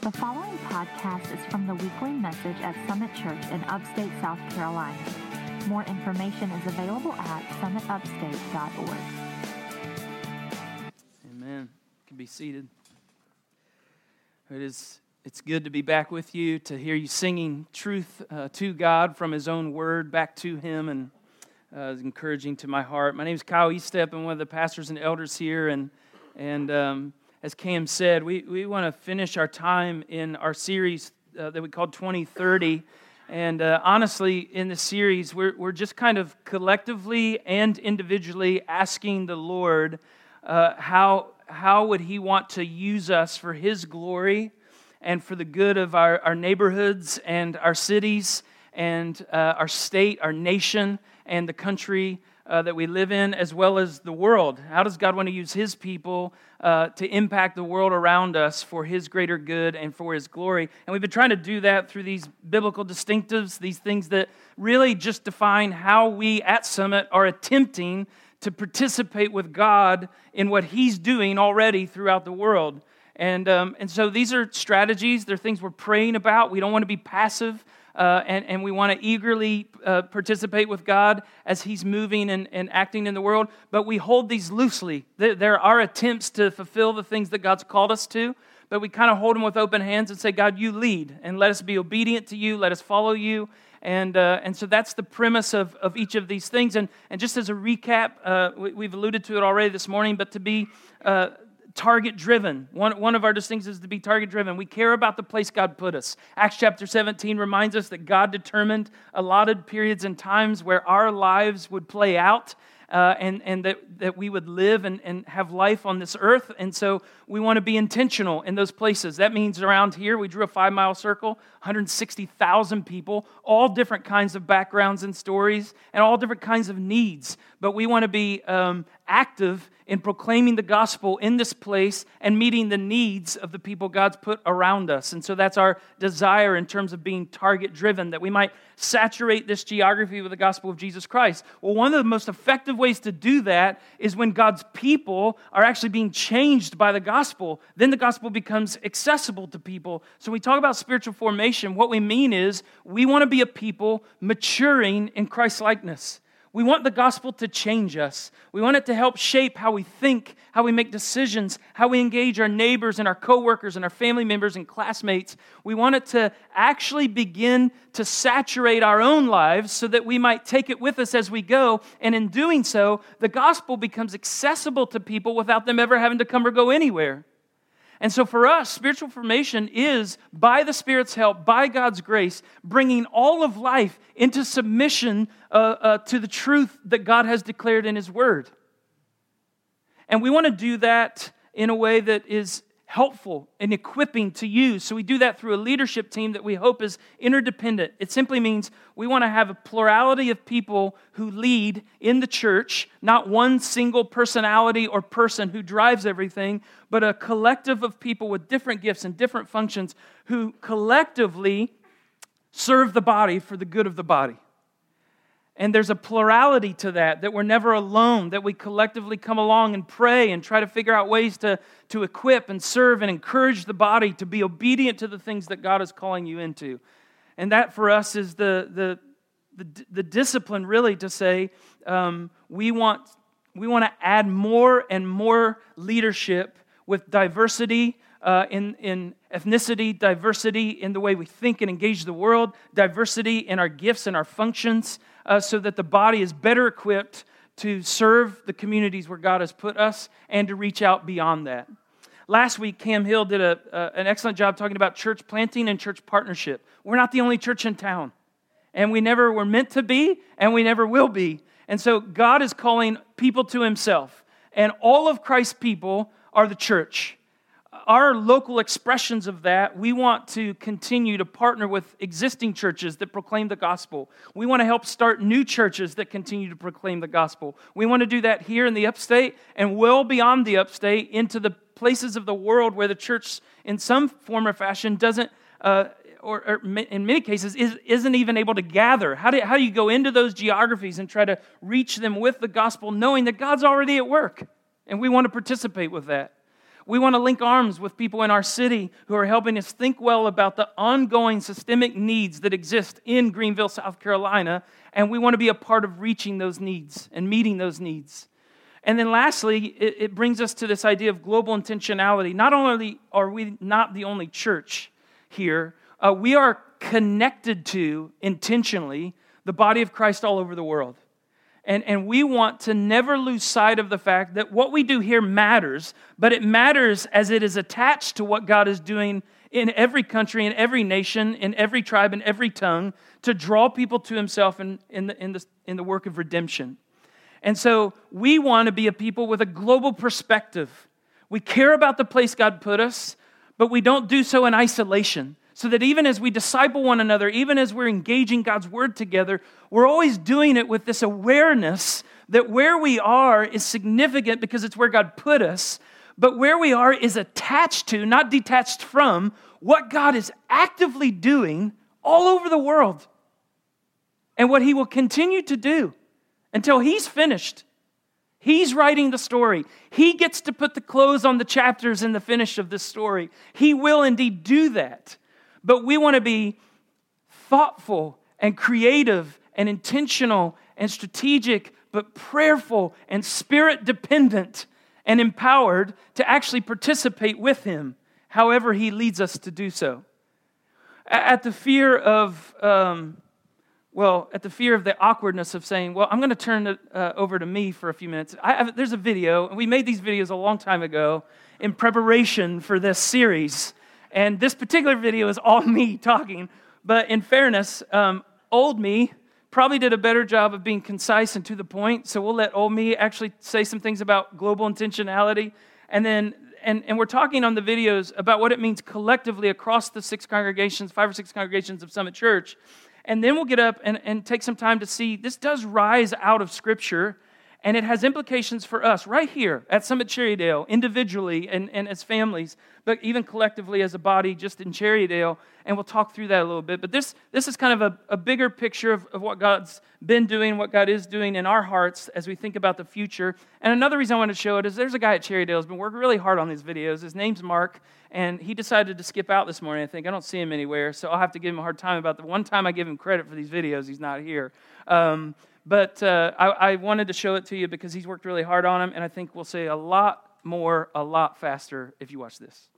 The following podcast is from the weekly message at Summit Church in upstate South Carolina. More information is available at summitupstate.org. Amen. You can be seated. It's good to be back with you, to hear you singing truth to God from His own word back to Him, and it's encouraging to my heart. My name is Kyle Eastep. I'm one of the pastors and elders here, and as Cam said, we want to finish our time in our series that we called 2030. And honestly, in this series, we're just kind of collectively and individually asking the Lord how would He want to use us for His glory and for the good of our neighborhoods and our cities and our state, our nation, and the country that we live in, as well as the world. How does God want to use His people to impact the world around us for His greater good and for His glory? And we've been trying to do that through these biblical distinctives, these things that really just define how we at Summit are attempting to participate with God in what He's doing already throughout the world. And so these are strategies, they're things we're praying about. We don't want to be passive. And we want to eagerly participate with God as He's moving and acting in the world, but we hold these loosely. There are attempts to fulfill the things that God's called us to, but we kind of hold them with open hands and say, God, you lead, and let us be obedient to you, let us follow you, and so that's the premise of each of these things. And just as a recap, we've alluded to it already this morning, but to be target-driven. One of our distinctions is to be target-driven. We care about the place God put us. Acts chapter 17 reminds us that God determined allotted periods and times where our lives would play out, and that we would live and have life on this earth. And so we want to be intentional in those places. That means around here, we drew a 5-mile circle, 160,000 people, all different kinds of backgrounds and stories, and all different kinds of needs. But we want to be active in proclaiming the gospel in this place and meeting the needs of the people God's put around us. And so that's our desire in terms of being target-driven, that we might saturate this geography with the gospel of Jesus Christ. Well, one of the most effective ways to do that is when God's people are actually being changed by the gospel. Then the gospel becomes accessible to people. So when we talk about spiritual formation, what we mean is we want to be a people maturing in Christ-likeness. We want the gospel to change us. We want it to help shape how we think, how we make decisions, how we engage our neighbors and our coworkers and our family members and classmates. We want it to actually begin to saturate our own lives so that we might take it with us as we go. And in doing so, the gospel becomes accessible to people without them ever having to come or go anywhere. And so for us, spiritual formation is, by the Spirit's help, by God's grace, bringing all of life into submission to the truth that God has declared in His Word. And we want to do that in a way that is helpful and equipping to you. So we do that through a leadership team that we hope is interdependent. It simply means we want to have a plurality of people who lead in the church, not one single personality or person who drives everything, but a collective of people with different gifts and different functions who collectively serve the body for the good of the body. And there's a plurality to that we're never alone, that we collectively come along and pray and try to figure out ways to equip and serve and encourage the body to be obedient to the things that God is calling you into. And that for us is the discipline really to say we want to add more and more leadership with diversity in ethnicity, diversity in the way we think and engage the world, diversity in our gifts and our functions, so that the body is better equipped to serve the communities where God has put us and to reach out beyond that. Last week, Cam Hill did an excellent job talking about church planting and church partnership. We're not the only church in town, and we never were meant to be, and we never will be. And so God is calling people to Himself, and all of Christ's people are the church. Our local expressions of that, we want to continue to partner with existing churches that proclaim the gospel. We want to help start new churches that continue to proclaim the gospel. We want to do that here in the upstate and well beyond the upstate into the places of the world where the church in some form or fashion doesn't, or in many cases, isn't even able to gather. How do you go into those geographies and try to reach them with the gospel knowing that God's already at work? And we want to participate with that. We want to link arms with people in our city who are helping us think well about the ongoing systemic needs that exist in Greenville, South Carolina, and we want to be a part of reaching those needs and meeting those needs. And then lastly, it brings us to this idea of global intentionality. Not only are we not the only church here, we are connected to, intentionally, the body of Christ all over the world. And we want to never lose sight of the fact that what we do here matters, but it matters as it is attached to what God is doing in every country, in every nation, in every tribe, in every tongue, to draw people to himself in the work of redemption. And so we want to be a people with a global perspective. We care about the place God put us, but we don't do so in isolation. So that even as we disciple one another, even as we're engaging God's word together, we're always doing it with this awareness that where we are is significant because it's where God put us, but where we are is attached to, not detached from, what God is actively doing all over the world and what he will continue to do until he's finished. He's writing the story. He gets to put the close on the chapters in the finish of this story. He will indeed do that. But we want to be thoughtful and creative and intentional and strategic, but prayerful and spirit-dependent and empowered to actually participate with him, however he leads us to do so. At the fear of the awkwardness of saying, well, I'm going to turn it over to me for a few minutes. There's a video, and we made these videos a long time ago in preparation for this series. And this particular video is all me talking. But in fairness, old me probably did a better job of being concise and to the point. So we'll let old me actually say some things about global intentionality. And then we're talking on the videos about what it means collectively across the 5 or 6 congregations of Summit Church. And then we'll get up and take some time to see this does rise out of Scripture. And it has implications for us right here at Summit Cherrydale, individually and as families, but even collectively as a body just in Cherrydale. And we'll talk through that a little bit. But this is kind of a bigger picture of what God's been doing, what God is doing in our hearts as we think about the future. And another reason I want to show it is there's a guy at Cherrydale who's been working really hard on these videos. His name's Mark, and he decided to skip out this morning, I think. I don't see him anywhere, so I'll have to give him a hard time about the one time I give him credit for these videos, he's not here. But I wanted to show it to you because he's worked really hard on them, and I think we'll say a lot more, a lot faster if you watch this.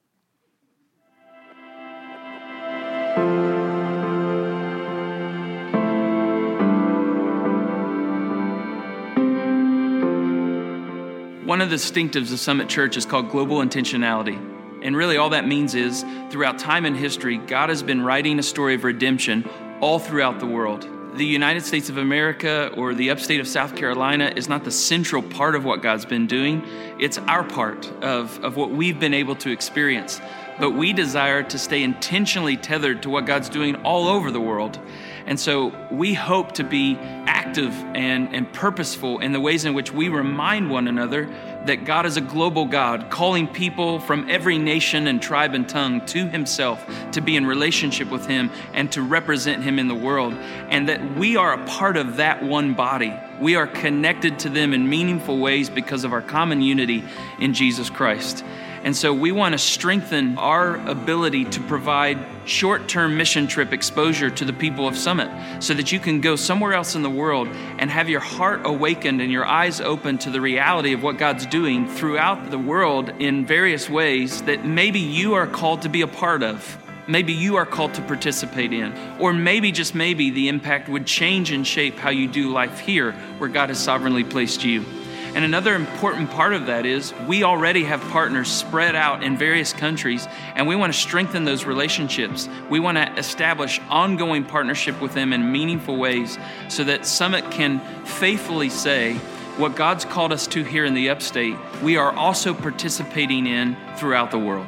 One of the distinctives of Summit Church is called global intentionality. And really all that means is, throughout time and history, God has been writing a story of redemption all throughout the world. The United States of America or the upstate of South Carolina is not the central part of what God's been doing. It's our part of what we've been able to experience. But we desire to stay intentionally tethered to what God's doing all over the world. And so we hope to be active and purposeful in the ways in which we remind one another that God is a global God, calling people from every nation and tribe and tongue to himself to be in relationship with him and to represent him in the world. And that we are a part of that one body. We are connected to them in meaningful ways because of our common unity in Jesus Christ. And so we want to strengthen our ability to provide short-term mission trip exposure to the people of Summit so that you can go somewhere else in the world and have your heart awakened and your eyes open to the reality of what God's doing throughout the world in various ways that maybe you are called to be a part of. Maybe you are called to participate in. Or maybe, just maybe, the impact would change and shape how you do life here where God has sovereignly placed you. And another important part of that is we already have partners spread out in various countries, and we want to strengthen those relationships. We want to establish ongoing partnership with them in meaningful ways so that Summit can faithfully say what God's called us to here in the upstate, we are also participating in throughout the world.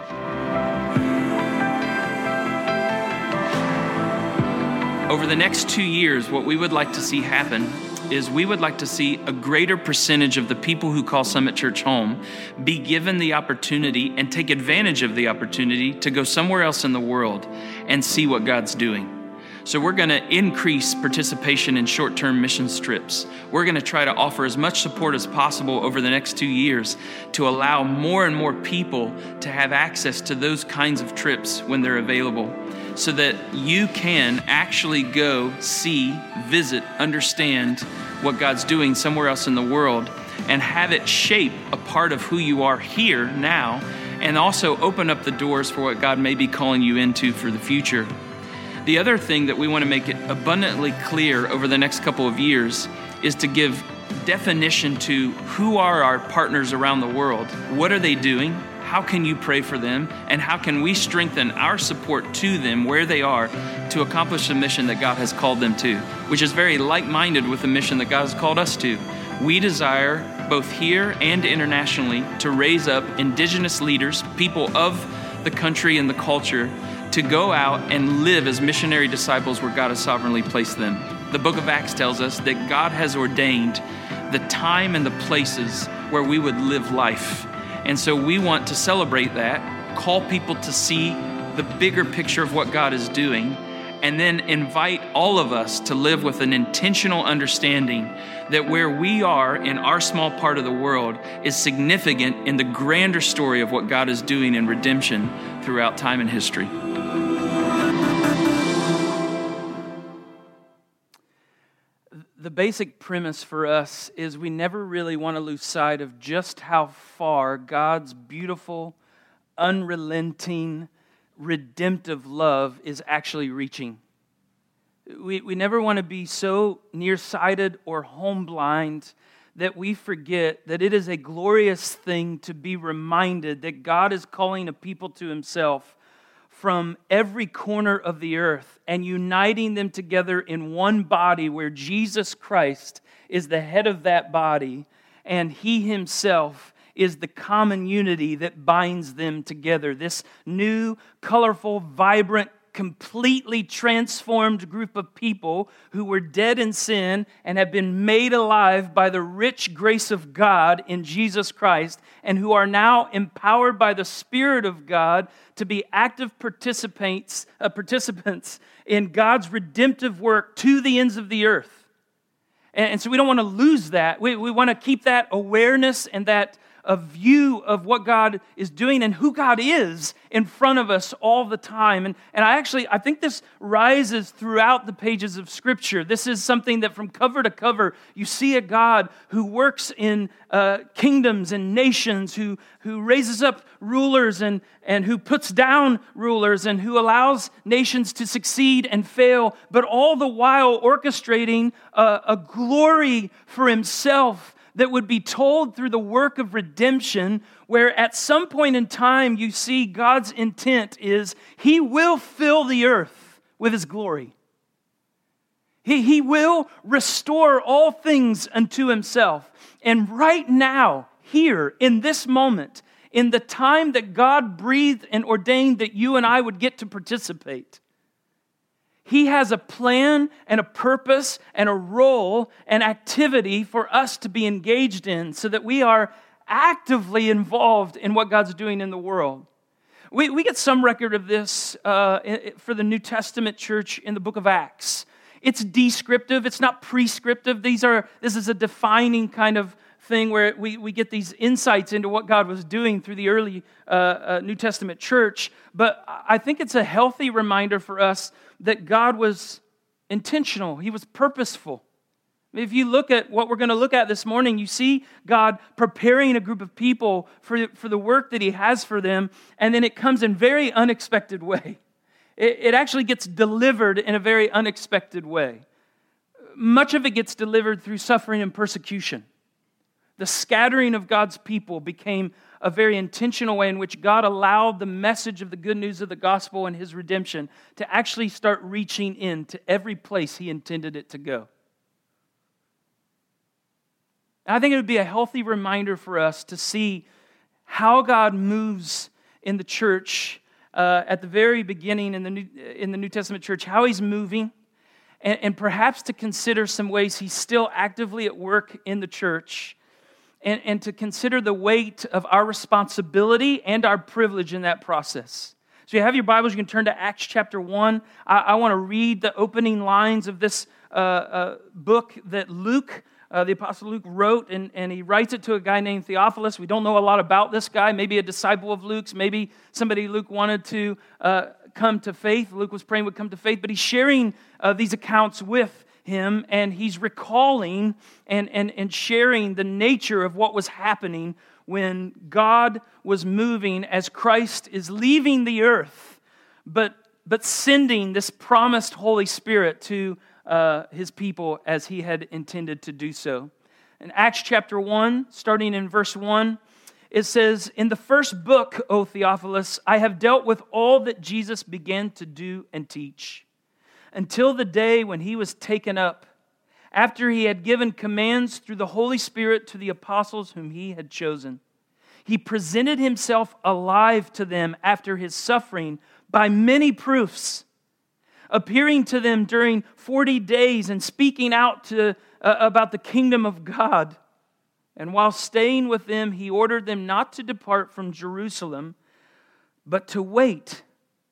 Over the next 2 years, what we would like to see happen is we would like to see a greater percentage of the people who call Summit Church home be given the opportunity and take advantage of the opportunity to go somewhere else in the world and see what God's doing. So we're going to increase participation in short-term missions trips. We're going to try to offer as much support as possible over the next 2 years to allow more and more people to have access to those kinds of trips when they're available, so that you can actually go, see, visit, understand what God's doing somewhere else in the world and have it shape a part of who you are here now, and also open up the doors for what God may be calling you into for the future. The other thing that we want to make it abundantly clear over the next couple of years is to give definition to who are our partners around the world. What are they doing? How can you pray for them? And how can we strengthen our support to them where they are to accomplish the mission that God has called them to, which is very like-minded with the mission that God has called us to. We desire, both here and internationally, to raise up indigenous leaders, people of the country and the culture, to go out and live as missionary disciples where God has sovereignly placed them. The book of Acts tells us that God has ordained the time and the places where we would live life. And so we want to celebrate that, call people to see the bigger picture of what God is doing, and then invite all of us to live with an intentional understanding that where we are in our small part of the world is significant in the grander story of what God is doing in redemption throughout time and history. The basic premise for us is we never really want to lose sight of just how far God's beautiful, unrelenting, redemptive love is actually reaching. We never want to be so nearsighted or home blind that we forget that it is a glorious thing to be reminded that God is calling a people to himself from every corner of the earth and uniting them together in one body where Jesus Christ is the head of that body, and he himself is the common unity that binds them together. This new, colorful, vibrant, completely transformed group of people who were dead in sin and have been made alive by the rich grace of God in Jesus Christ, and who are now empowered by the Spirit of God to be active participants in God's redemptive work to the ends of the earth. And so we don't want to lose that. We want to keep that awareness and that a view of what God is doing and who God is in front of us all the time. And I think this rises throughout the pages of Scripture. This is something that from cover to cover, you see a God who works in kingdoms and nations, who raises up rulers and who puts down rulers and who allows nations to succeed and fail, but all the while orchestrating a glory for himself that would be told through the work of redemption, where at some point in time you see God's intent is he will fill the earth with his glory. He will restore all things unto himself. And right now, here, in this moment, in the time that God breathed and ordained that you and I would get to participate, he has a plan and a purpose and a role and activity for us to be engaged in so that we are actively involved in what God's doing in the world. We get some record of this for the New Testament church in the book of Acts. It's descriptive, it's not prescriptive. This is a defining kind of thing where we get these insights into what God was doing through the early New Testament church. But I think it's a healthy reminder for us that God was intentional. He was purposeful. If you look at what we're going to look at this morning, you see God preparing a group of people for the work that he has for them, and then it comes in very unexpected way. It actually gets delivered in a very unexpected way. Much of it gets delivered through suffering and persecution. The scattering of God's people became a very intentional way in which God allowed the message of the good news of the gospel and his redemption to actually start reaching into every place he intended it to go. And I think it would be a healthy reminder for us to see how God moves in the church at the very beginning in the New Testament church, how he's moving, and perhaps to consider some ways he's still actively at work in the church, and to consider the weight of our responsibility and our privilege in that process. So you have your Bibles, you can turn to Acts chapter 1. I want to read the opening lines of this book that Luke, the Apostle Luke, wrote, and he writes it to a guy named Theophilus. We don't know a lot about this guy, maybe a disciple of Luke's, maybe somebody Luke wanted to come to faith. Luke was praying would come to faith, but he's sharing these accounts with him, and he's recalling and sharing the nature of what was happening when God was moving as Christ is leaving the earth, but sending this promised Holy Spirit to His people as He had intended to do so. In Acts chapter 1, starting in verse 1, it says, "In the first book, O Theophilus, I have dealt with all that Jesus began to do and teach, until the day when He was taken up, after He had given commands through the Holy Spirit to the apostles whom He had chosen. He presented Himself alive to them after His suffering by many proofs, appearing to them during 40 days and speaking out about the kingdom of God. And while staying with them, He ordered them not to depart from Jerusalem, but to wait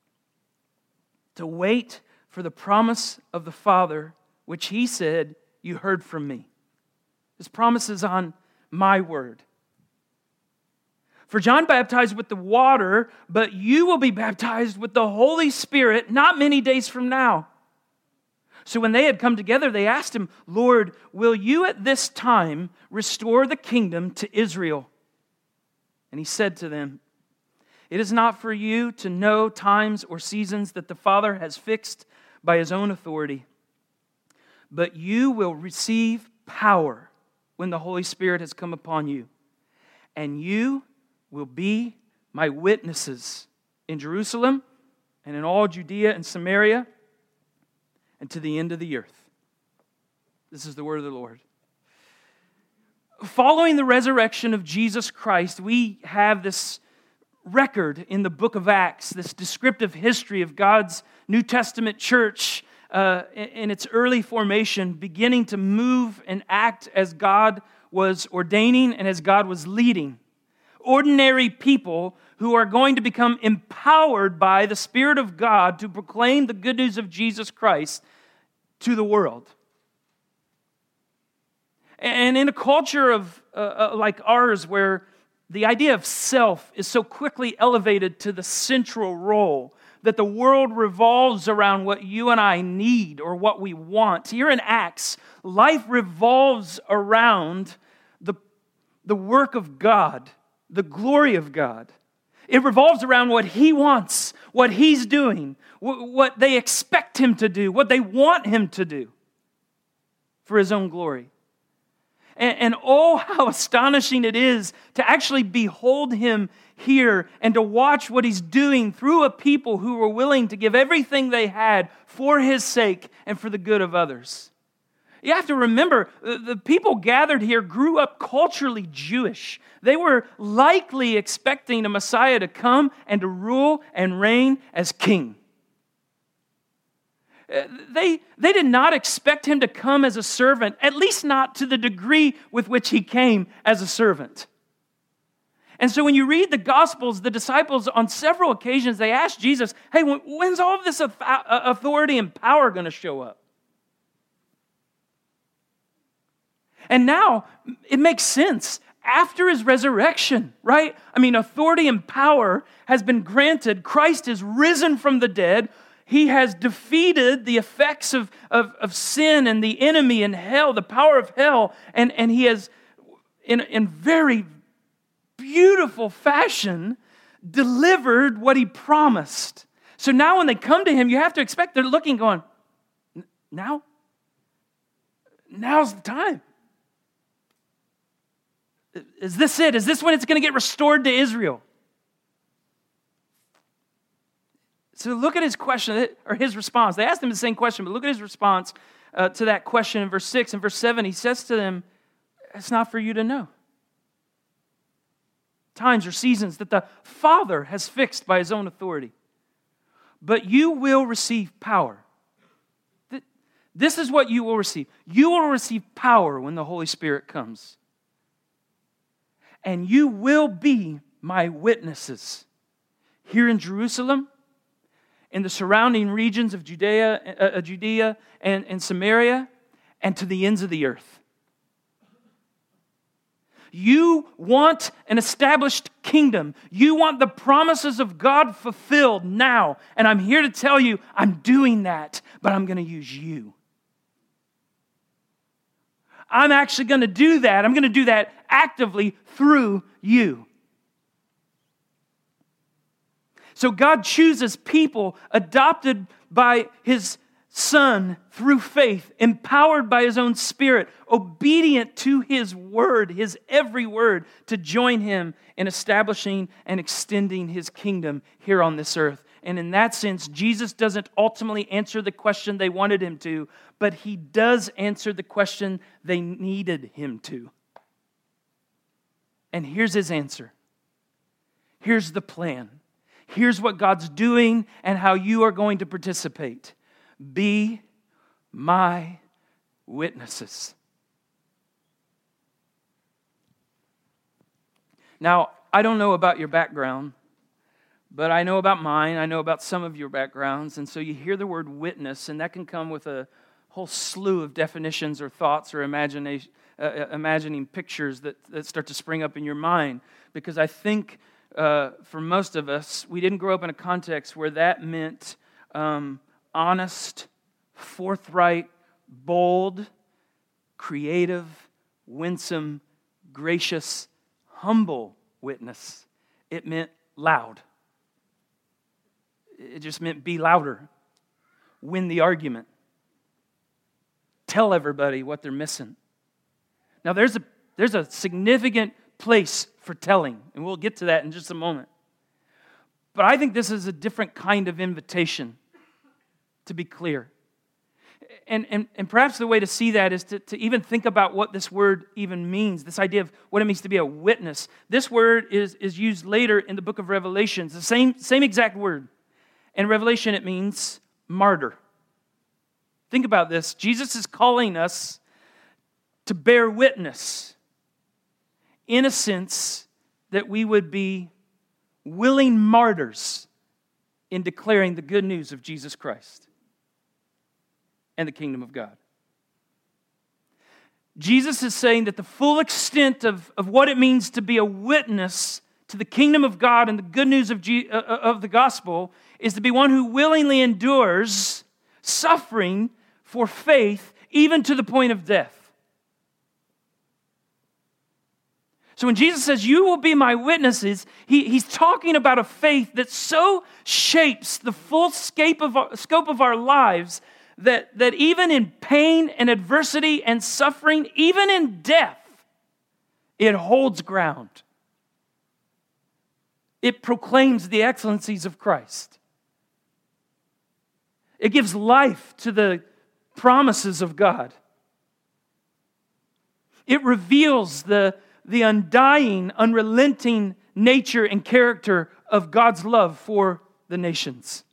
for the promise of the Father, which He said, 'You heard from me.'" This promise is on my word. "For John baptized with the water, but you will be baptized with the Holy Spirit not many days from now." So when they had come together, they asked Him, "Lord, will you at this time restore the kingdom to Israel?" And He said to them, "It is not for you to know times or seasons that the Father has fixed by His own authority, but you will receive power when the Holy Spirit has come upon you, and you will be my witnesses in Jerusalem and in all Judea and Samaria and to the end of the earth." This is the word of the Lord. Following the resurrection of Jesus Christ, we have this record in the book of Acts, this descriptive history of God's New Testament church in its early formation, beginning to move and act as God was ordaining and as God was leading. Ordinary people who are going to become empowered by the Spirit of God to proclaim the good news of Jesus Christ to the world. And in a culture of like ours, where the idea of self is so quickly elevated to the central role, that the world revolves around what you and I need or what we want. Here in Acts, life revolves around the work of God, the glory of God. It revolves around what He wants, what He's doing, what they expect Him to do, what they want Him to do for His own glory. And oh, how astonishing it is to actually behold Him here and to watch what He's doing through a people who were willing to give everything they had for His sake and for the good of others. You have to remember, the people gathered here grew up culturally Jewish. They were likely expecting a Messiah to come and to rule and reign as king. They did not expect Him to come as a servant, at least not to the degree with which He came as a servant. And so when you read the Gospels, the disciples on several occasions, they asked Jesus, "Hey, when's all of this authority and power going to show up?" And now it makes sense. After His resurrection, right? I mean, authority and power has been granted. Christ is risen from the dead. He has defeated the effects of sin and the enemy and hell, the power of hell, and He has, in very beautiful fashion, delivered what He promised. So now when they come to Him, you have to expect they're looking, going, now's the time. Is this it? Is this when it's going to get restored to Israel? So look at His question, or His response. They asked Him the same question, but look at His response to that question in verse 6. In verse 7, He says to them, "It's not for you to know times or seasons that the Father has fixed by His own authority. But you will receive power." This is what you will receive. You will receive power when the Holy Spirit comes. "And you will be my witnesses here in Jerusalem in the surrounding regions of Judea and Samaria, and to the ends of the earth. You want an established kingdom. You want the promises of God fulfilled now. And I'm here to tell you, I'm doing that, but I'm going to use you. I'm actually going to do that. I'm going to do that actively through you. So God chooses people adopted by His Son through faith, empowered by His own Spirit, obedient to His word, His every word, to join Him in establishing and extending His kingdom here on this earth. And in that sense, Jesus doesn't ultimately answer the question they wanted Him to, but He does answer the question they needed Him to. And here's His answer. Here's the plan. Here's what God's doing and how you are going to participate. Be my witnesses. Now, I don't know about your background, but I know about mine. I know about some of your backgrounds. And so you hear the word witness, and that can come with a whole slew of definitions or thoughts or imagining pictures that start to spring up in your mind. Because I think for most of us, we didn't grow up in a context where that meant honest, forthright, bold, creative, winsome, gracious, humble witness. It meant loud. It just meant be louder. Win the argument. Tell everybody what they're missing. Now there's a significant place for telling, and we'll get to that in just a moment. But I think this is a different kind of invitation, to be clear. And perhaps the way to see that is to even think about what this word even means, this idea of what it means to be a witness. This word is used later in the book of Revelation. It's the same exact word. In Revelation, it means martyr. Think about this. Jesus is calling us to bear witness in a sense that we would be willing martyrs in declaring the good news of Jesus Christ and the kingdom of God. Jesus is saying that the full extent of what it means to be a witness to the kingdom of God and the good news of the gospel is to be one who willingly endures suffering for faith, even to the point of death. So when Jesus says, you will be my witnesses, he's talking about a faith that so shapes the full scope of our lives that even in pain and adversity and suffering, even in death, it holds ground. It proclaims the excellencies of Christ. It gives life to the promises of God. It reveals the undying, unrelenting nature and character of God's love for the nations.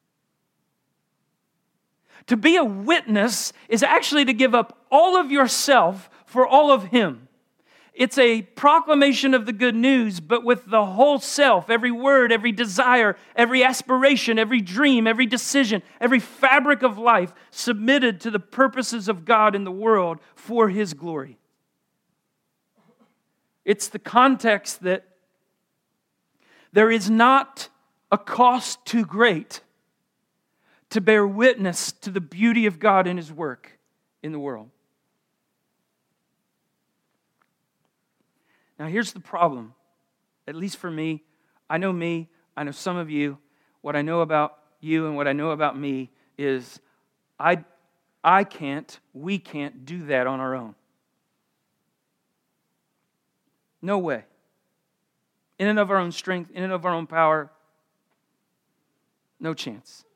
To be a witness is actually to give up all of yourself for all of Him. It's a proclamation of the good news, but with the whole self, every word, every desire, every aspiration, every dream, every decision, every fabric of life submitted to the purposes of God in the world for His glory. It's the context that there is not a cost too great to bear witness to the beauty of God and His work in the world. Now here's the problem, at least for me. I know some of you. What I know about you and what I know about me is we can't do that on our own. No way. In and of our own strength, in and of our own power, no chance.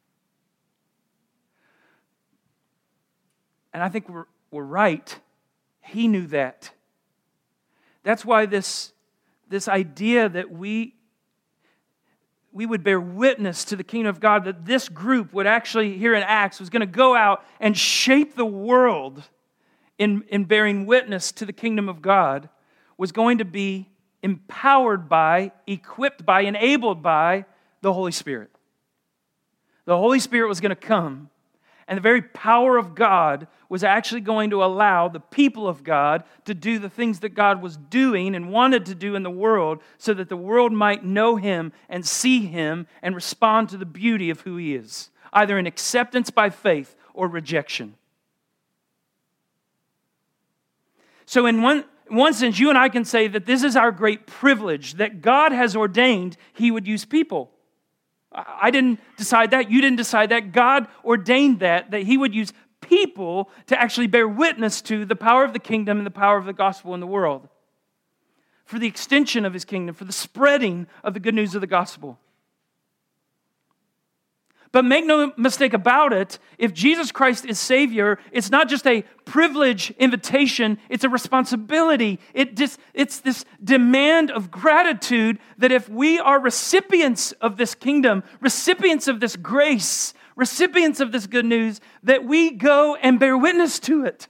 And I think we're right. He knew that. That's why this idea that we would bear witness to the kingdom of God, that this group would actually, here in Acts, was going to go out and shape the world in bearing witness to the kingdom of God, was going to be empowered by, equipped by, enabled by the Holy Spirit. The Holy Spirit was going to come, and the very power of God was actually going to allow the people of God to do the things that God was doing and wanted to do in the world so that the world might know Him and see Him and respond to the beauty of who He is, either in acceptance by faith or rejection. So in one sense, you and I can say that this is our great privilege, that God has ordained He would use people. I didn't decide that. You didn't decide that. God ordained that He would use people to actually bear witness to the power of the kingdom and the power of the gospel in the world, for the extension of His kingdom, for the spreading of the good news of the gospel. But make no mistake about it, if Jesus Christ is Savior, it's not just a privilege invitation, it's a responsibility. It's this demand of gratitude that if we are recipients of this kingdom, recipients of this grace, recipients of this good news, that we go and bear witness to it.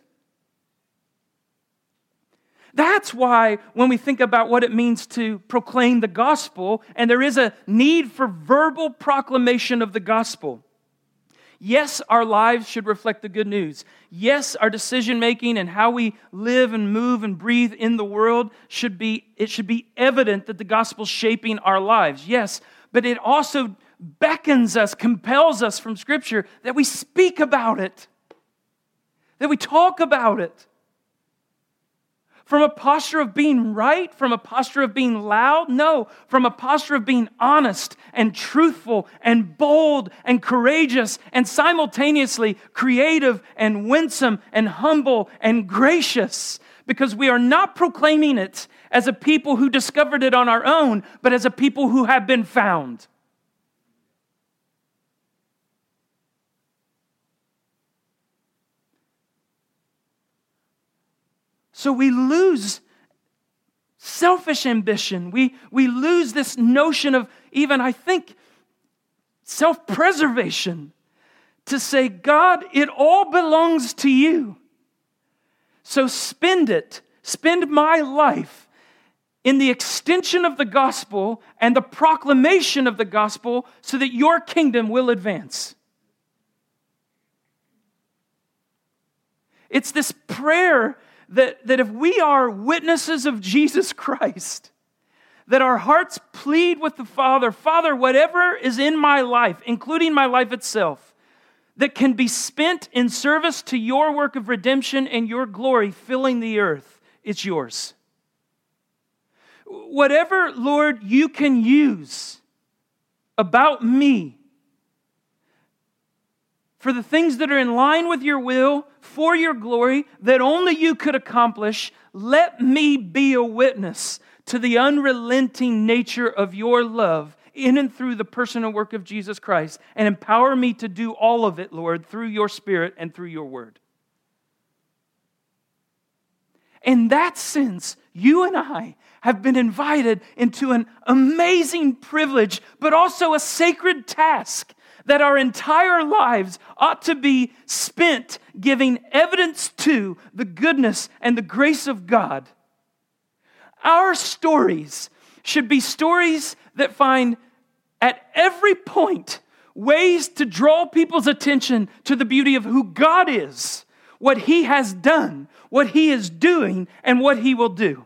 That's why when we think about what it means to proclaim the gospel, and there is a need for verbal proclamation of the gospel. Yes, our lives should reflect the good news. Yes, our decision-making and how we live and move and breathe in the world should be evident that the gospel is shaping our lives. Yes, but it also beckons us, compels us from Scripture that we speak about it, that we talk about it. From a posture of being right? From a posture of being loud? No, from a posture of being honest and truthful and bold and courageous and simultaneously creative and winsome and humble and gracious. Because we are not proclaiming it as a people who discovered it on our own, but as a people who have been found. So we lose selfish ambition. We lose this notion of even, I think, self-preservation to say, God, it all belongs to you. So spend my life in the extension of the gospel and the proclamation of the gospel so that your kingdom will advance. It's this prayer that if we are witnesses of Jesus Christ, that our hearts plead with the Father, Father, whatever is in my life, including my life itself, that can be spent in service to your work of redemption and your glory filling the earth, it's yours. Whatever, Lord, you can use about me for the things that are in line with your will, for your glory, that only you could accomplish, let me be a witness to the unrelenting nature of your love in and through the person and work of Jesus Christ, and empower me to do all of it, Lord, through your Spirit and through your word. In that sense, you and I have been invited into an amazing privilege, but also a sacred task that our entire lives ought to be spent giving evidence to the goodness and the grace of God. Our stories should be stories that find at every point ways to draw people's attention to the beauty of who God is, what He has done, what He is doing, and what He will do.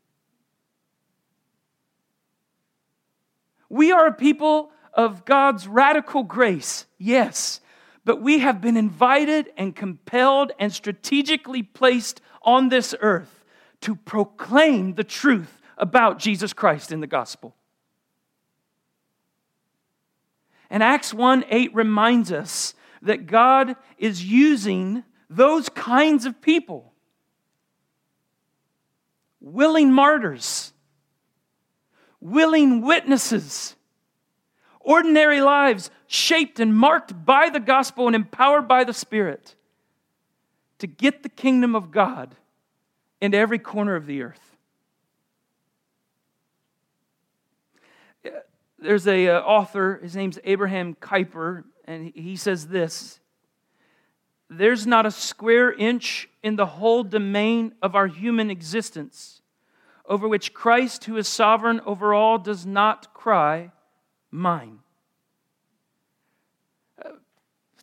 We are a people of God's radical grace, yes, but we have been invited and compelled and strategically placed on this earth to proclaim the truth about Jesus Christ in the gospel. And Acts 1:8 reminds us that God is using those kinds of people, willing martyrs, willing witnesses, ordinary lives shaped and marked by the gospel and empowered by the Spirit to get the kingdom of God into every corner of the earth. There's an author, his name's Abraham Kuyper, and he says this: there's not a square inch in the whole domain of our human existence over which Christ, who is sovereign over all, does not cry, mine.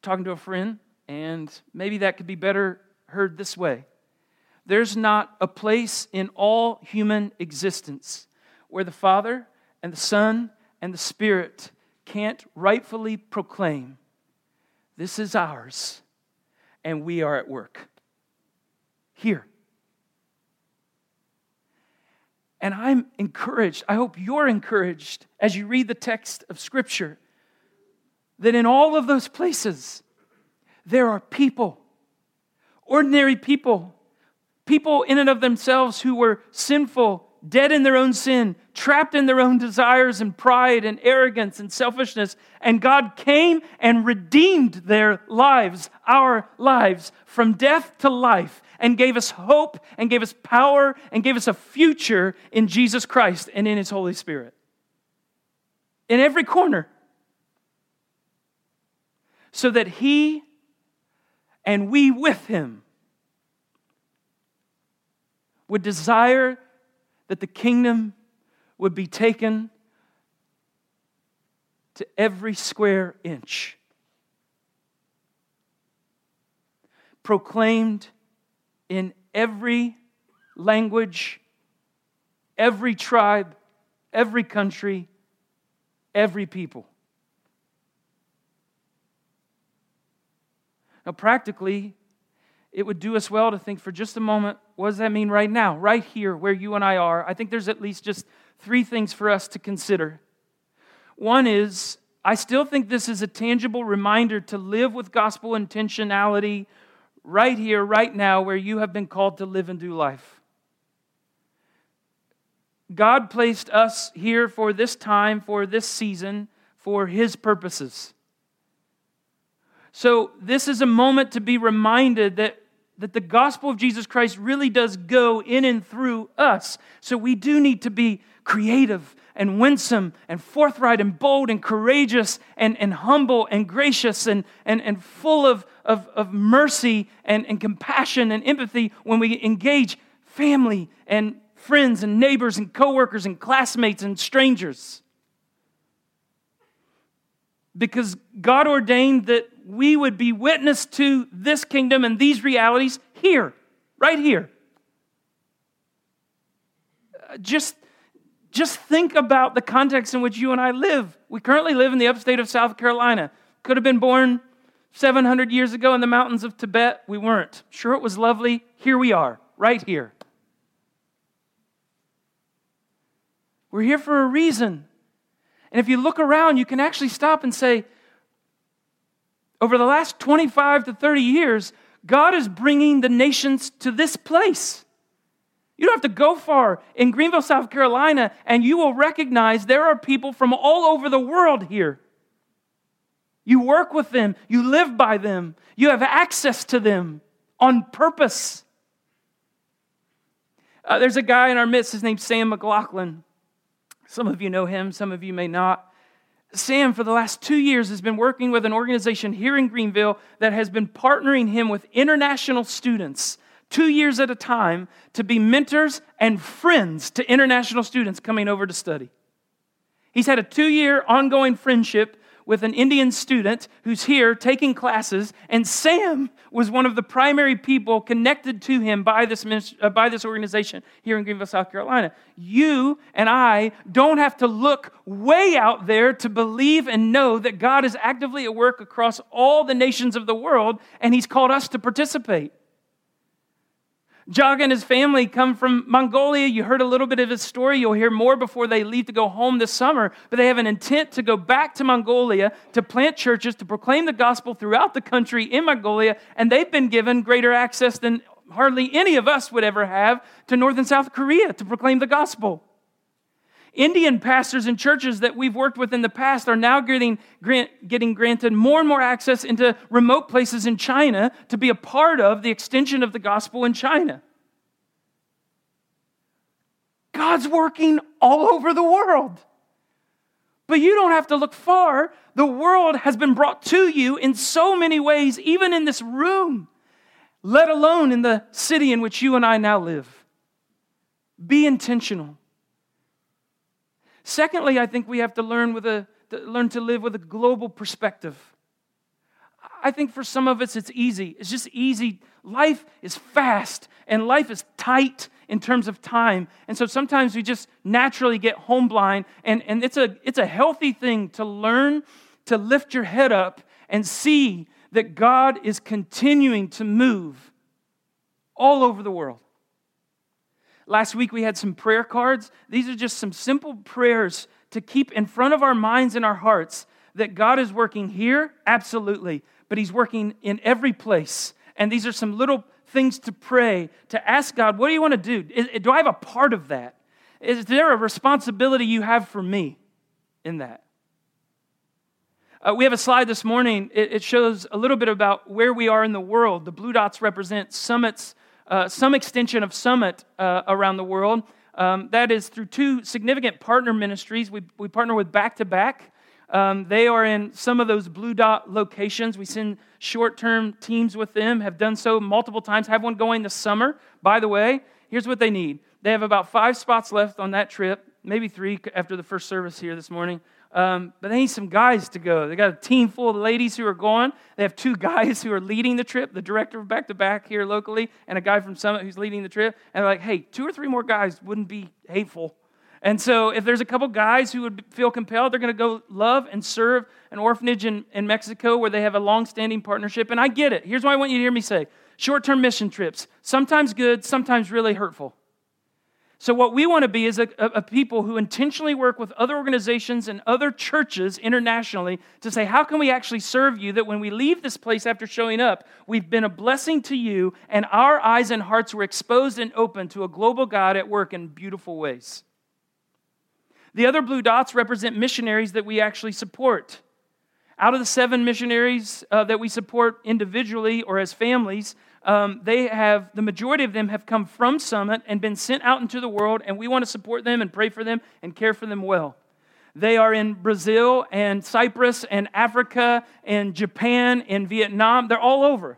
talking to a friend, and maybe that could be better heard this way. There's not a place in all human existence where the Father and the Son and the Spirit can't rightfully proclaim, this is ours, and we are at work. Here. And I'm encouraged, I hope you're encouraged as you read the text of Scripture, that in all of those places, there are people, ordinary people, people in and of themselves who were sinful, dead in their own sin, trapped in their own desires and pride and arrogance and selfishness. And God came and redeemed their lives, our lives, from death to life, and gave us hope and gave us power and gave us a future in Jesus Christ and in His Holy Spirit. In every corner. So that He and we with Him would desire that the kingdom would be taken to every square inch. Proclaimed in every language, every tribe, every country, every people. Now, practically, it would do us well to think for just a moment, what does that mean right now, right here where you and I are? I think there's at least just 3 things for us to consider. One is, I still think this is a tangible reminder to live with gospel intentionality right here, right now, where you have been called to live and do life. God placed us here for this time, for this season, for His purposes. So this is a moment to be reminded that the gospel of Jesus Christ really does go in and through us. So we do need to be creative and winsome and forthright and bold and courageous and humble and gracious and full of mercy and compassion and empathy when we engage family and friends and neighbors and coworkers and classmates and strangers. Because God ordained that we would be witness to this kingdom and these realities here, right here. Just think about the context in which you and I live. We currently live in the upstate of South Carolina. Could have been born 700 years ago in the mountains of Tibet. We weren't. Sure, it was lovely. Here we are, right here. We're here for a reason. And if you look around, you can actually stop and say, over the last 25 to 30 years, God is bringing the nations to this place. You don't have to go far. In Greenville, South Carolina, and you will recognize there are people from all over the world here. You work with them. You live by them. You have access to them on purpose. There's a guy in our midst. His name's Sam McLaughlin. Some of you know him. Some of you may not. Sam, for the last 2 years, has been working with an organization here in Greenville that has been partnering him with international students 2 years at a time to be mentors and friends to international students coming over to study. He's had a 2-year ongoing friendship with an Indian student who's here taking classes, and Sam was one of the primary people connected to him by this organization here in Greenville, South Carolina. You and I don't have to look way out there to believe and know that God is actively at work across all the nations of the world, and He's called us to participate. Jog and his family come from Mongolia. You heard a little bit of his story. You'll hear more before they leave to go home this summer. But they have an intent to go back to Mongolia to plant churches, to proclaim the gospel throughout the country in Mongolia. And they've been given greater access than hardly any of us would ever have to North and South Korea to proclaim the gospel. Indian pastors and churches that we've worked with in the past are now getting granted more and more access into remote places in China to be a part of the extension of the gospel in China. God's working all over the world. But you don't have to look far. The world has been brought to you in so many ways, even in this room, let alone in the city in which you and I now live. Be intentional. Secondly, I think we have to learn to live with a global perspective. I think for some of us it's easy. It's just easy. Life is fast and life is tight in terms of time. And so sometimes we just naturally get home blind, and it's a healthy thing to learn to lift your head up and see that God is continuing to move all over the world. Last week we had some prayer cards. These are just some simple prayers to keep in front of our minds and our hearts that God is working here, absolutely, but He's working in every place. And these are some little things to pray, to ask God, what do you want to do? Do I have a part of that? Is there a responsibility you have for me in that? We have a slide this morning. It shows a little bit about where we are in the world. The blue dots represent summits, some extension of Summit around the world. That is through two significant partner ministries. We partner with Back to Back. They are in some of those blue dot locations. We send short-term teams with them, have done so multiple times, have one going this summer. By the way, here's what they need. They have about 5 spots left on that trip, maybe 3 after the first service here this morning. But they need some guys to go. They got a team full of ladies who are going. They have 2 guys who are leading the trip, the director of Back to Back here locally, and a guy from Summit who's leading the trip. And they're like, hey, 2 or 3 more guys wouldn't be hateful. And so if there's a couple guys who would feel compelled, they're going to go love and serve an orphanage in Mexico where they have a long-standing partnership. And I get it. Here's what I want you to hear me say. Short-term mission trips, sometimes good, sometimes really hurtful. So what we want to be is a people who intentionally work with other organizations and other churches internationally to say, how can we actually serve you that when we leave this place after showing up, we've been a blessing to you and our eyes and hearts were exposed and open to a global God at work in beautiful ways. The other blue dots represent missionaries that we actually support. Out of the 7 missionaries that we support individually or as families, the majority of them have come from Summit and been sent out into the world, and we want to support them and pray for them and care for them well. They are in Brazil and Cyprus and Africa and Japan and Vietnam. They're all over,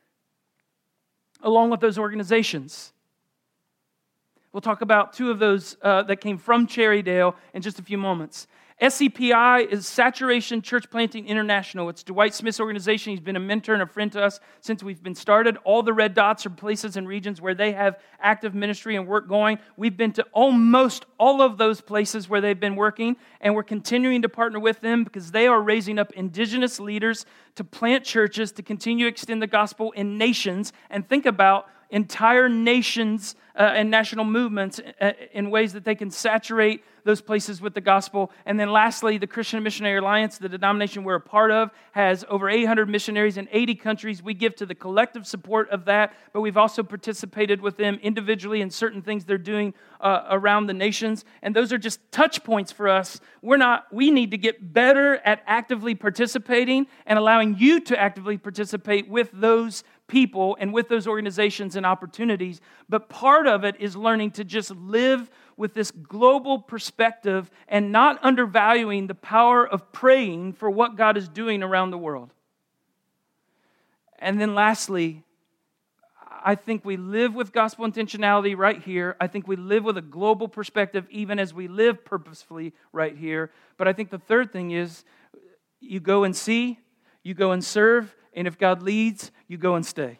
along with those organizations. We'll talk about 2 of those that came from Cherrydale in just a few moments. SCPI is Saturation Church Planting International. It's Dwight Smith's organization. He's been a mentor and a friend to us since we've been started. All the red dots are places and regions where they have active ministry and work going. We've been to almost all of those places where they've been working, and we're continuing to partner with them because they are raising up indigenous leaders to plant churches, to continue to extend the gospel in nations, and think about entire nations and national movements in ways that they can saturate those places with the gospel. And then lastly, the Christian Missionary Alliance, the denomination we're a part of, has over 800 missionaries in 80 countries. We give to the collective support of that, but we've also participated with them individually in certain things they're doing around the nations. And those are just touch points for us. We need to get better at actively participating and allowing you to actively participate with those people and with those organizations and opportunities. But part of it is learning to just live with this global perspective and not undervaluing the power of praying for what God is doing around the world. And then lastly, I think we live with gospel intentionality right here. I think we live with a global perspective even as we live purposefully right here. But I think the third thing is you go and see, you go and serve, and if God leads, you go and stay.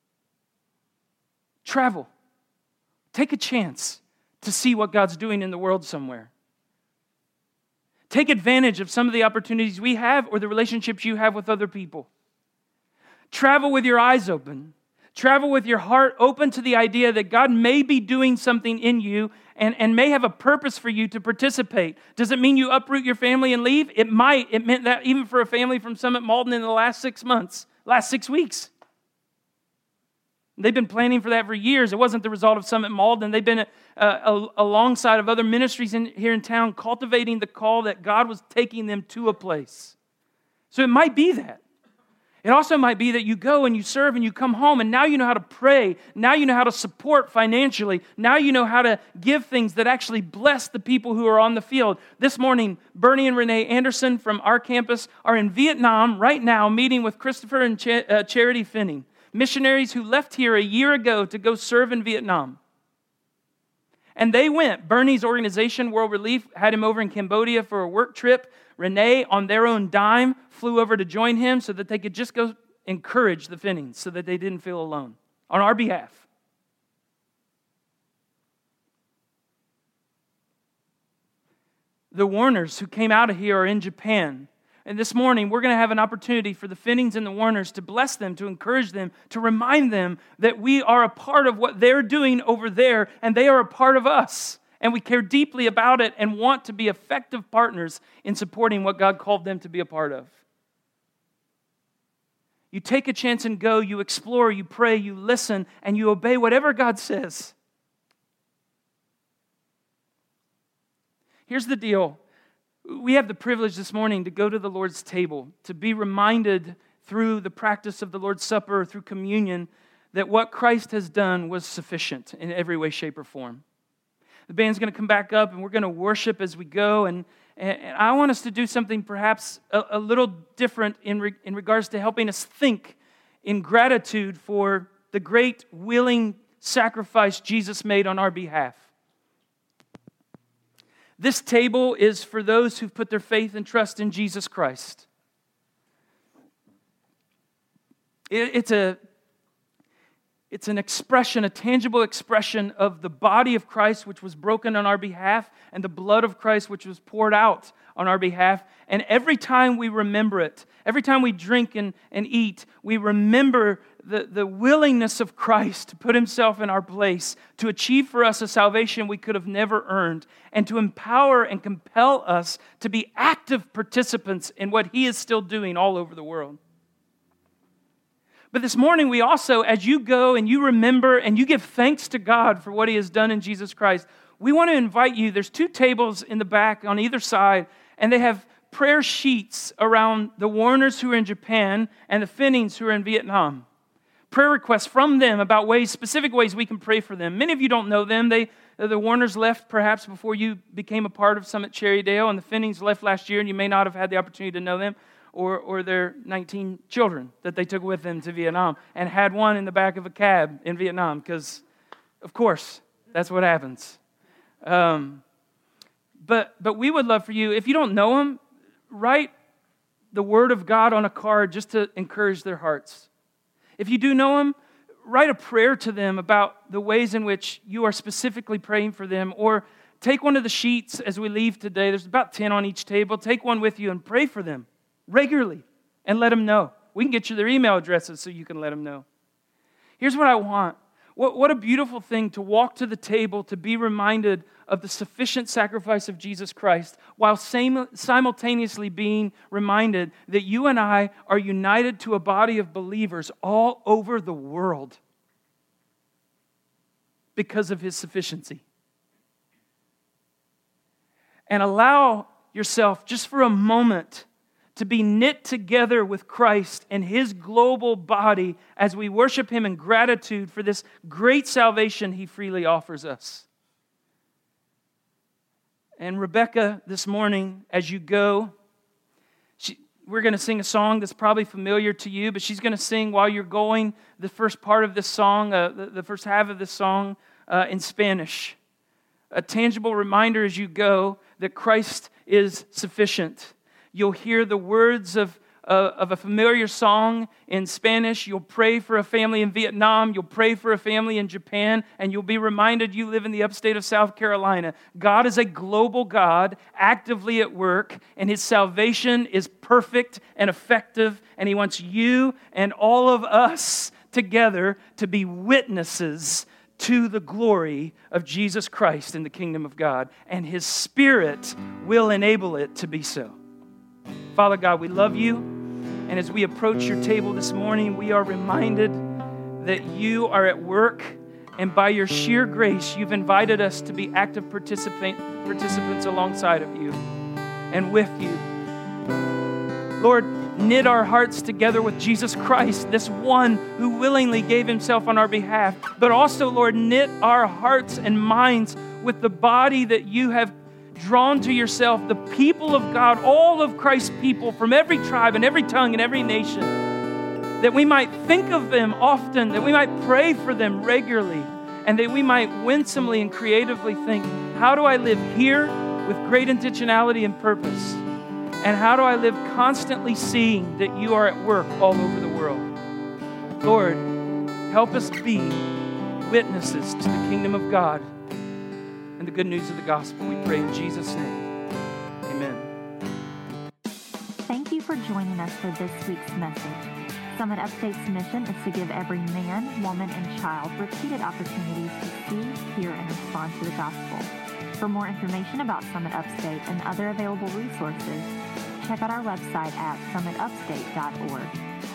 Travel. Take a chance to see what God's doing in the world somewhere. Take advantage of some of the opportunities we have or the relationships you have with other people. Travel with your eyes open. Travel with your heart open to the idea that God may be doing something in you and may have a purpose for you to participate. Does it mean you uproot your family and leave? It might. It meant that even for a family from Summit Malden in the last 6 months, last 6 weeks. They've been planning for that for years. It wasn't the result of Summit Malden. They've been alongside of other ministries here in town, cultivating the call that God was taking them to a place. So it might be that. It also might be that you go and you serve and you come home and now you know how to pray. Now you know how to support financially. Now you know how to give things that actually bless the people who are on the field. This morning, Bernie and Renee Anderson from our campus are in Vietnam right now meeting with Christopher and Charity Finning, missionaries who left here a year ago to go serve in Vietnam. And they went. Bernie's organization, World Relief, had him over in Cambodia for a work trip. Renee, on their own dime, flew over to join him so that they could just go encourage the Finnings so that they didn't feel alone on our behalf. The Warners who came out of here are in Japan. And this morning, we're going to have an opportunity for the Finnings and the Warners to bless them, to encourage them, to remind them that we are a part of what they're doing over there, and they are a part of us. And we care deeply about it and want to be effective partners in supporting what God called them to be a part of. You take a chance and go, you explore, you pray, you listen, and you obey whatever God says. Here's the deal. We have the privilege this morning to go to the Lord's table, to be reminded through the practice of the Lord's Supper, through communion, that what Christ has done was sufficient in every way, shape, or form. The band's going to come back up, and we're going to worship as we go, and I want us to do something perhaps a little different in regards to helping us think in gratitude for the great willing sacrifice Jesus made on our behalf. This table is for those who've put their faith and trust in Jesus Christ. It's an expression, a tangible expression of the body of Christ which was broken on our behalf and the blood of Christ which was poured out on our behalf. And every time we remember it, every time we drink and eat, we remember the willingness of Christ to put himself in our place, to achieve for us a salvation we could have never earned, and to empower and compel us to be active participants in what he is still doing all over the world. But this morning we also, as you go and you remember and you give thanks to God for what he has done in Jesus Christ, we want to invite you. There's 2 tables in the back on either side, and they have prayer sheets around the Warners who are in Japan and the Finnings who are in Vietnam. Prayer requests from them about specific ways we can pray for them. Many of you don't know them. The Warners left perhaps before you became a part of Summit Cherrydale, and the Finnings left last year, and you may not have had the opportunity to know them, or their 19 children that they took with them to Vietnam and had one in the back of a cab in Vietnam because, of course, that's what happens. But we would love for you, if you don't know them, write the Word of God on a card just to encourage their hearts. If you do know them, write a prayer to them about the ways in which you are specifically praying for them, or take one of the sheets as we leave today. There's about 10 on each table. Take one with you and pray for them regularly and let them know. We can get you their email addresses so you can let them know. Here's what I want. What a beautiful thing to walk to the table, to be reminded of the sufficient sacrifice of Jesus Christ, while simultaneously being reminded that you and I are united to a body of believers all over the world because of his sufficiency. And allow yourself just for a moment to be knit together with Christ and his global body as we worship him in gratitude for this great salvation he freely offers us. And Rebecca, this morning, as you go, we're going to sing a song that's probably familiar to you, but she's going to sing while you're going the first part of this song, the first half of this song in Spanish. A tangible reminder as you go that Christ is sufficient. You'll hear the words of a familiar song in Spanish. You'll pray for a family in Vietnam. You'll pray for a family in Japan. And you'll be reminded you live in the upstate of South Carolina. God is a global God, actively at work. And his salvation is perfect and effective. And he wants you and all of us together to be witnesses to the glory of Jesus Christ in the kingdom of God. And his Spirit will enable it to be so. Father God, we love you, and as we approach your table this morning, we are reminded that you are at work, and by your sheer grace, you've invited us to be active participants alongside of you and with you. Lord, knit our hearts together with Jesus Christ, this one who willingly gave himself on our behalf, but also, Lord, knit our hearts and minds with the body that you have drawn to yourself, the people of God, all of Christ's people from every tribe and every tongue and every nation, that we might think of them often, that we might pray for them regularly, and that we might winsomely and creatively think, how do I live here with great intentionality and purpose? And how do I live constantly seeing that you are at work all over the world? Lord, help us be witnesses to the kingdom of God and the good news of the gospel. We pray in Jesus' name. Amen. Thank you for joining us for this week's message. Summit Upstate's mission is to give every man, woman, and child repeated opportunities to see, hear, and respond to the gospel. For more information about Summit Upstate and other available resources, check out our website at summitupstate.org.